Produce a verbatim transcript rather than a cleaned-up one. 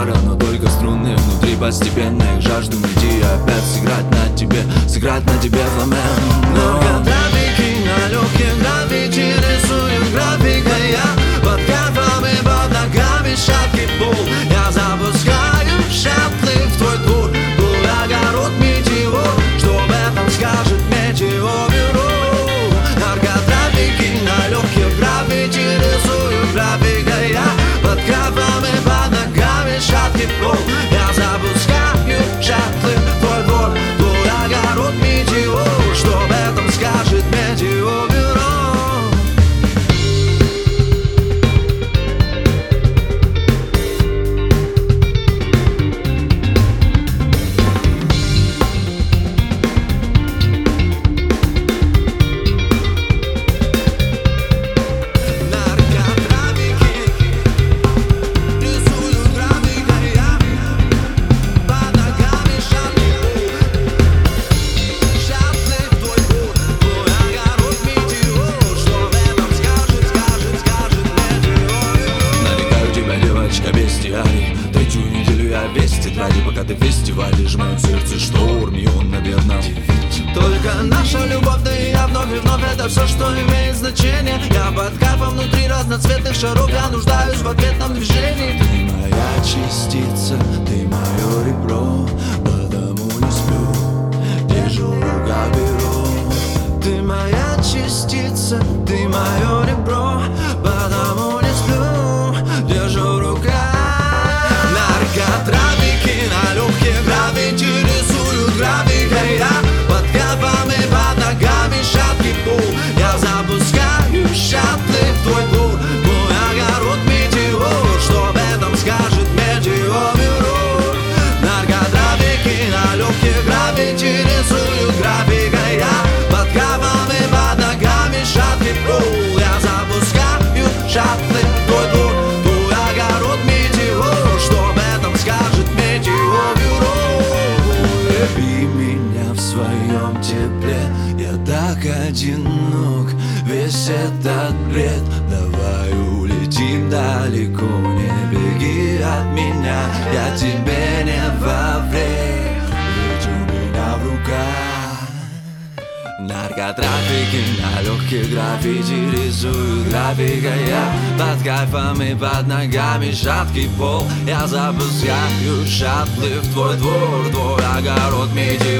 гитара, но только струны внутри постепенно их жажду найти. Опять сыграть на тебе, сыграть на тебе фламенко. Наркотрафики на легких граффити рисуют графикой я. Под кайфом и под ногами шаткий пол. Я запускаю шаттлы в твой двор, твой огород метеор. Что об этом скажет метеобюро? Наркотрафики на легких граффити рисуют графикой я. Под кайфом и под ногами шаткий пол. Я запускаю шаттлы в твой двор, твой огород метеор. Что об этом скажет метеобюро? Третью неделю я весь в тетради, пока ты в фестивале. Сжимаю сердце шторм, и он, наверное, только наша любовь, да и я вновь и вновь. Это все, что имеет значение. Я под кайфом внутри разноцветных шаров. Я нуждаюсь в ответном движении. Ты моя частица, ты мое ребро, потому не сплю, держу рука беру. Ты моя частица, ты мое ребро, потому не сплю, держу рука. Наркотрафики на легких граффити рисуют графикой я. Под кайфом и под ногами шаткий пол. Я запускаю шаттлы в твой двор, твой огород метеор. Что об этом скажет метеобюро? Наркотрафики на легких граффити рисуют графикой я. Под кайфом и под ногами шаткий пол. Я запускаю шаттлы в твой двор, твой огород метеор. Что об этом скажет метеобюро? Люби меня в своем тепле, я так одинок. Весь этот бред, давай улетим далеко. Не беги от меня, я тебе не во вред, ведь у меня в руках. Наркотрафики на легких граффити рисуют графикой я. Под кайфом и под ногами шаткий пол. Я запускаю шаттлы в твой двор, твой огород метеор.